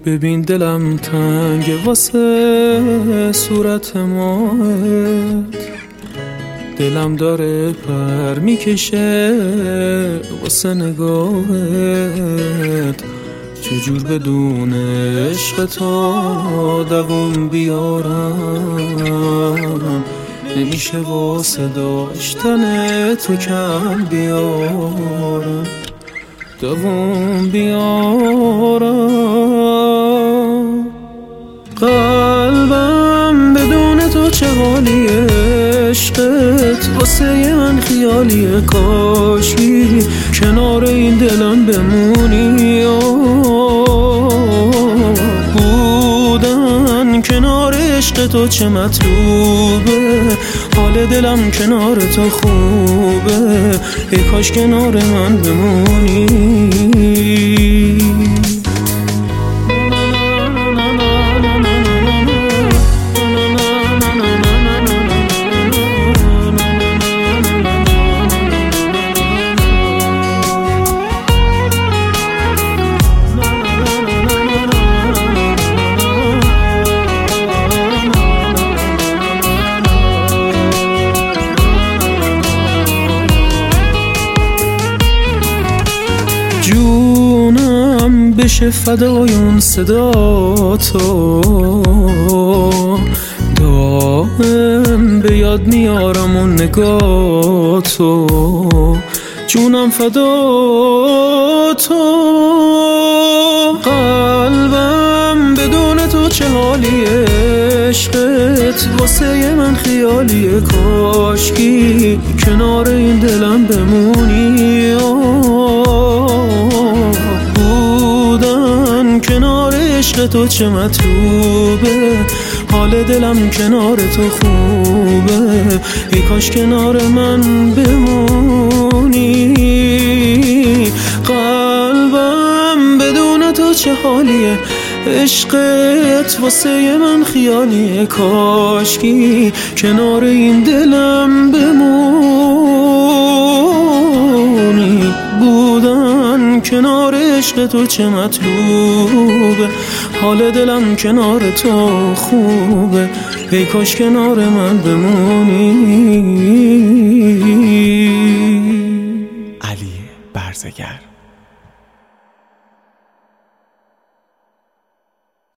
ببین دلم تنگ واسه صورت ماهت، دلم داره پر میکشه واسه نگاهت. چجور بدون عشق تو دوام بیارم، نمیشه واسه داشتن تو کم بیارم، دوام بیارم. قلبم بدون تو چه حالیه، عشقت واسه من خیالیه. کاشی کنار این دلم بمونی، بودن کنار عشق تو چه مطلوبه. حال دلم کنار تو خوبه، ای کاش کنار من بمونی. جونم بشه فدای اون صدا تو، دائم به یاد میارم اون نگاه تو. جونم فدا تو، قلبم بدون تو چه حالیه، عشقت واسه من خیالیه. کاشکی کنار این دلم بمونی، بودن کنار عشق تو چه مطلوبه. حال دلم کنار تو خوبه، ای کاش کنار من بمونی. قلبم بدون تو چه حالیه، عشقت واسه من خیالیه. کاشکی کنار این دلم بمونی، بودن کنار عشق تو چه مطلوبه. حال دلم کنار تو خوبه، ای کاش کنار من بمونی. علی برزگر.